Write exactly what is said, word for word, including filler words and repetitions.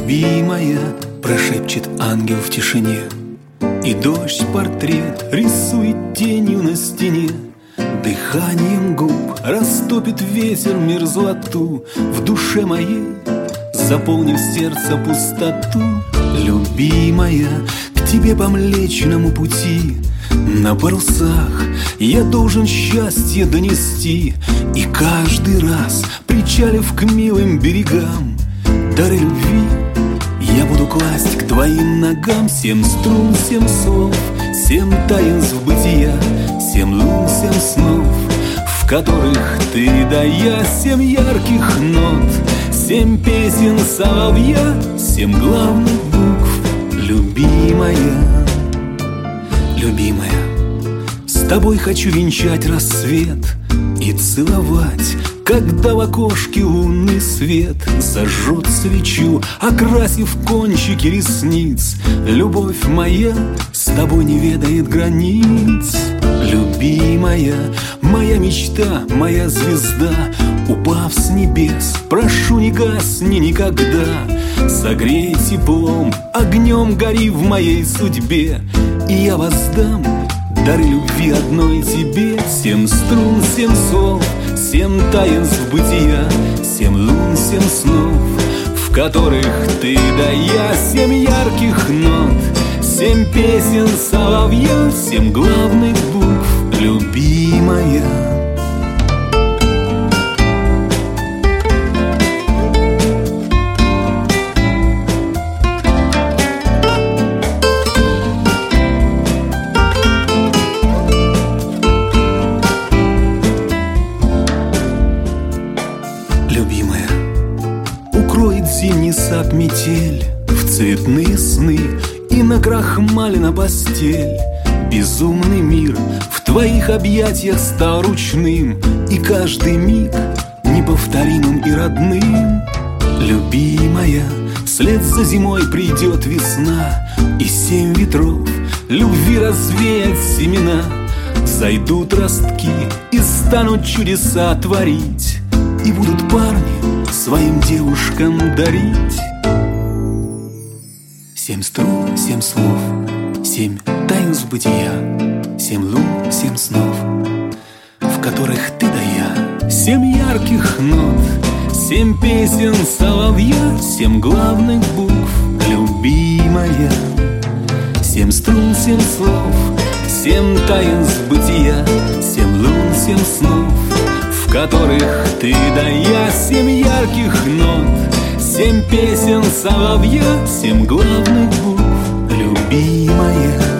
любимая, прошепчет ангел в тишине, и дождь портрет рисует тенью на стене. Дыханием губ растопит ветер мерзлоту в душе моей, заполнив сердце пустоту. Любимая, к тебе по Млечному пути на парусах я должен счастье донести, и каждый раз, причалив к милым берегам, дары любви я буду класть к твоим ногам. Семь струн, семь слов, семь таинств бытия, семь лун, семь снов, в которых ты да я. Семь ярких нот, семь песен соловья, семь главных букв. Любимая, любимая, с тобой хочу венчать рассвет и целовать, когда в окошке лунный свет зажжет свечу, окрасив кончики ресниц. Любовь моя с тобой не ведает границ. Любимая, моя мечта, моя звезда, упав с небес, прошу, не гасни никогда. Согрей теплом, огнем гори в моей судьбе, и я воздам дары любви одной тебе. Семь струн, семь слов, семь таинств бытия, семь лун, семь снов, в которых ты да я. Семь ярких нот, семь песен соловья, семь главных букв. Любимая, любимая, укроет зимний сад метель в цветные сны, и накрахмалена постель. Безумный мир в твоих объятиях стал ручным, и каждый миг неповторимым и родным. Любимая, вслед за зимой придет весна, и семь ветров любви развеят семена. Зайдут ростки и станут чудеса творить, и будут парни своим девушкам дарить. Семь струн, семь слов, семь таинств бытия, семь лун, семь снов, в которых ты да я. Семь ярких нот, семь песен соловья, семь главных букв. Любимая, семь струн, семь слов, семь таинств бытия, семь лун, семь снов, в которых ты да я. Семь ярких нот, семь песен соловья, семь главных букв. Любимая.